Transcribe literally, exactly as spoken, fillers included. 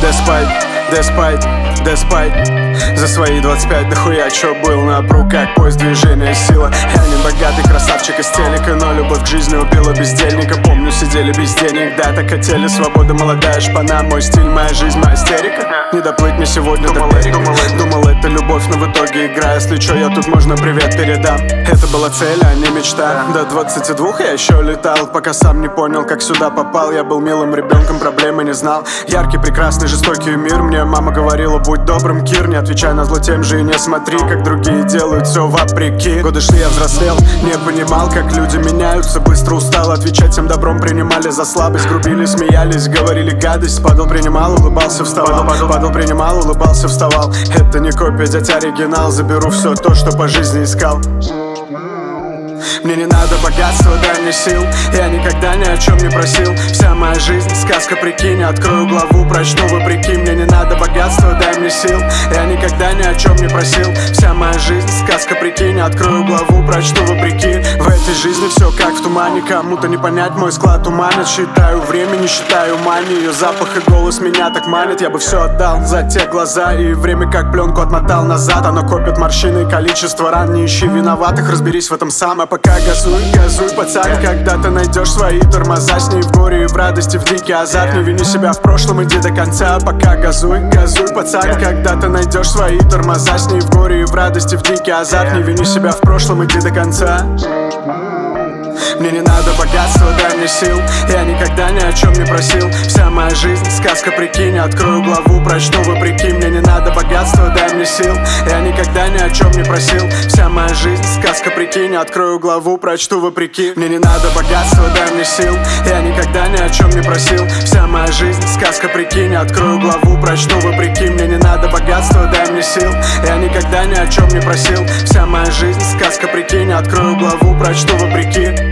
Деспайт, деспайт, деспайт. За свои двадцать пять дохуя чё был напруг, как поезд движения сила. Я не богатый красавчик из телека, но любовь к жизни убила бездельника. Помню, сидели без денег, да, так хотели свободы, молодая шпана. Мой стиль, моя жизнь, моя истерика. Не доплыть мне сегодня до берега. Думал, это любовь, но в итоге игра. Если чё, я тут можно привет передам. Это была цель, а не мечта. До двадцати двух я еще летал, пока сам не понял, как сюда попал. Я был милым ребенком, проблемы не знал. Яркий, прекрасный, жестокий мир. Мне мама говорила, будь добрым, Кир. Не отвечай на зло тем же и не смотри, как другие делают все вопреки. Годы шли, я взрослел, не понимал, как люди меняются. Быстро устал отвечать, всем добром принимали за слабость. Грубили, смеялись, говорили гадость. Падал, принимал, улыбался, вставал. Падал, принимал, улыбался, вставал. Это не копия, дядя оригинал. Заберу все то, что по жизни искал. Мне не надо богатства, дай мне сил. Я никогда ни о чем не просил. Вся моя жизнь сказка, прикинь. Открою главу, прочту вопреки. Мне не надо богатства, дай мне сил. Я никогда ни о чем не просил. Вся моя жизнь сказка, прикинь. Открою главу, прочту вопреки. В этой жизни все как в тумане. Кому-то не понять мой склад уманит. Считаю время, не считаю мани. Ее запах и голос меня так манит. Я бы все отдал за те глаза. И время как пленку отмотал назад. Оно копит морщины и количество ран. Не ищи виноватых, разберись в этом сам. А пока газуй, газуй, пацан. Когда ты найдешь свои тормоза, с ней в горе и в радости, в дикий азарт. Не вини себя в прошлом, иди до конца. Пока газуй, газуй, пацан. Когда ты найдешь свои тормоза, с ней в горе и в радости, в дикий азарт. Не вини себя в прошлом, иди до конца. Мне не надо богатства, дай мне сил. Я никогда ни о чем не просил. Вся моя жизнь сказка, прикинь. Открою главу, прочту вопреки. Мне не надо богатства, дай мне сил. Я никогда ни о чем не просил. Вся моя жизнь сказка, прикинь. Открою главу, прочту вопреки. Мне не надо богатства, дай мне сил. Я никогда ни о чем не просил. Вся моя жизнь сказка, прикинь. Открою главу, прочту вопреки. Мне не надо богатства, дай мне сил. Я никогда ни о чем не просил. Вся моя жизнь сказка, прикинь. Открою главу, прочту вопреки.